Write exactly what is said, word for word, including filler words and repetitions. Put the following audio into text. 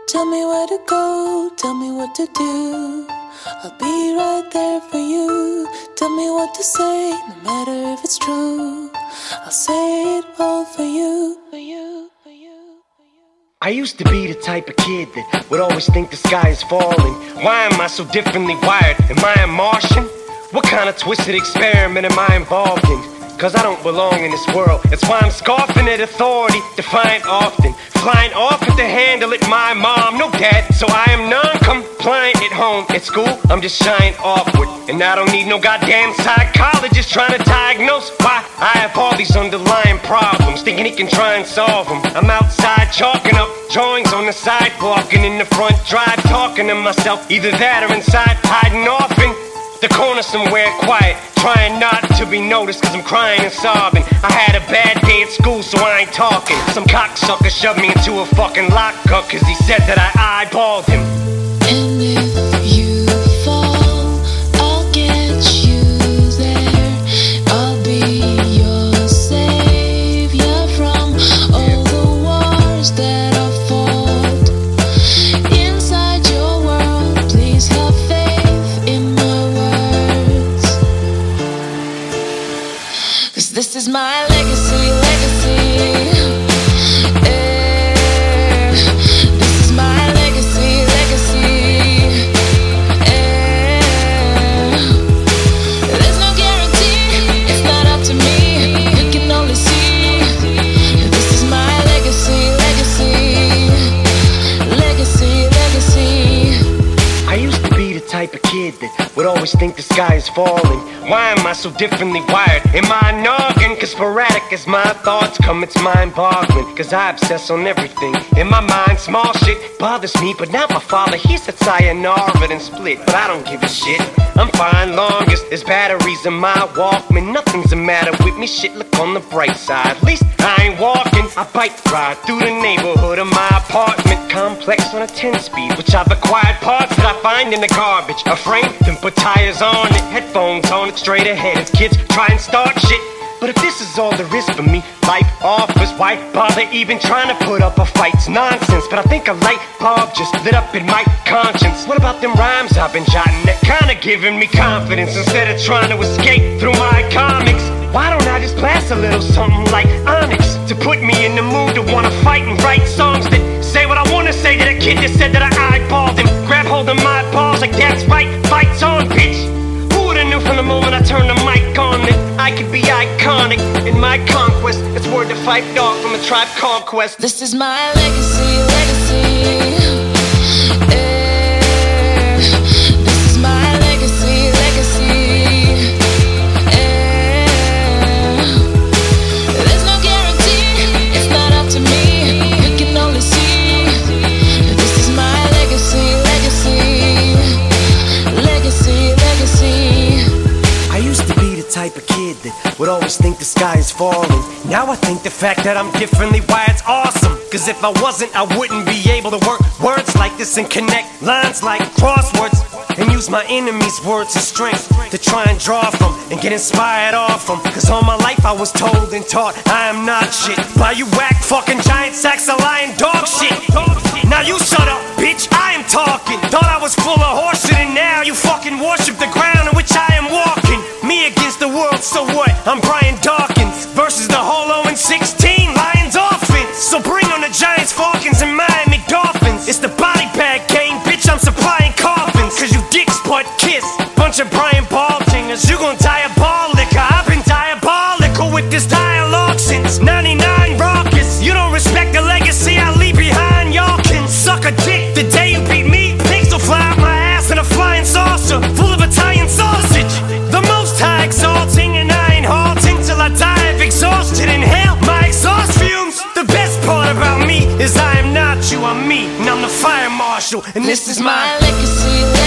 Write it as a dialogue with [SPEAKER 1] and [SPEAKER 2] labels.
[SPEAKER 1] Tell me where to go, tell me what to do. I'll be right there for you. Tell me what to say, no matter if it's true. I'll say it all for you, for you, for you, for you.
[SPEAKER 2] I used to be the type of kid that would always think the sky is falling. Why am I so differently wired? Am I a Martian? What kind of twisted experiment am I involved in? Cause I don't belong in this world. That's why I'm scoffing at authority, defiant often. Flying off at the handle at my mom, no dad, so I am non-compliant at home. At school, I'm just shying awkward. And I don't need no goddamn psychologist trying to diagnose why I have all these underlying problems, thinking he can try and solve them. I'm outside chalking up drawings on the sidewalk, and in the front drive talking to myself. Either that or inside hiding off in the corner somewhere quiet, trying not to be noticed cause I'm crying and sobbing. I had a bad day at school so I ain't talking. Some cocksucker shoved me into a fucking lockup cause he said that I eyeballed him.
[SPEAKER 1] And if you fall, I'll get you there. I'll be your savior from all the wars that I fought. Inside your world, please have faith in my words. Cause this is my legacy, legacy. Eh, this is my legacy, legacy. Eh, there's no guarantee, it's not up to me. We can only see. This is my legacy, legacy. Legacy, legacy.
[SPEAKER 2] I used to be the type of kid that would always think the sky is falling. Why am I so differently wired? Am I a noggin? Cause sporadic as my thoughts come, it's mind-boggling. Cause I obsess on everything. In my mind, small shit bothers me, but not my father. He said sayonara and split, but I don't give a shit. I'm fine longest, there's batteries in my Walkman. Nothing's the matter with me, shit, look on the bright side. At least I ain't walking, I bike ride through the neighborhood of my apartment complex on a ten-speed, which I've acquired parts that I find in the garbage. A frame, then put tires on it, headphones on it, straight ahead as kids try and start shit. But if this is all there is for me, life offers, why bother even trying to put up a fight? It's nonsense, but I think a light bulb just lit up in my conscience. What about them rhymes I've been jotting that kinda giving me confidence instead of trying to escape through my comics? Why don't I just blast a little something like Onyx to put me in the mood to wanna fight and write songs that say what I wanna say to the kid that said that I eyeballed him? Grab hold of my balls like that's right, fight's on, bitch. Who would've knew from the moment I turned the mic on that I could be iconic in my conquest? It's word to Fight Dog from a Tribe Called Quest.
[SPEAKER 1] This is my legacy, legacy. Eh, this is my legacy, legacy. Eh, there's no guarantee, it's not up to me. We can only see. This is my legacy, legacy. Legacy, legacy.
[SPEAKER 2] I used to be the type of kid that would always think the sky is falling. Now I think the fact that I'm differently wired's awesome. Cause if I wasn't, I wouldn't be able to work words like this and connect lines like crosswords, and use my enemies' words as strength to try and draw from and get inspired off them. Cause all my life I was told and taught I am not shit by you whack fucking giant sacks of lying dog shit. Now you shut up, bitch, I am talking. Thought I was full of horseshit and now you fucking worship the ground on which I am walking. Me against the world, so what? I'm Brian Dawkins versus the Holo and sixteen Lions offense. So bring on the Giants, Falcons, and Miami Dolphins. It's the body bag game, bitch, I'm supplying coffins. Cause you dicks butt kiss, bunch of Brian Baltingers. You gon' diabolical, I've been diabolical with this dialogue since ninety-nine raucous. You don't respect the legacy I leave behind, y'all can suck a dick. The day you beat me, pigs will fly out my ass in a flying saucer full of Italian sausage. The most high exalting, and I ain't halting till I die of exhaustion. Inhale my exhaust fumes. The best part about me is I am not you, I'm me, and I'm the fire marshal, and this, this is my
[SPEAKER 1] legacy.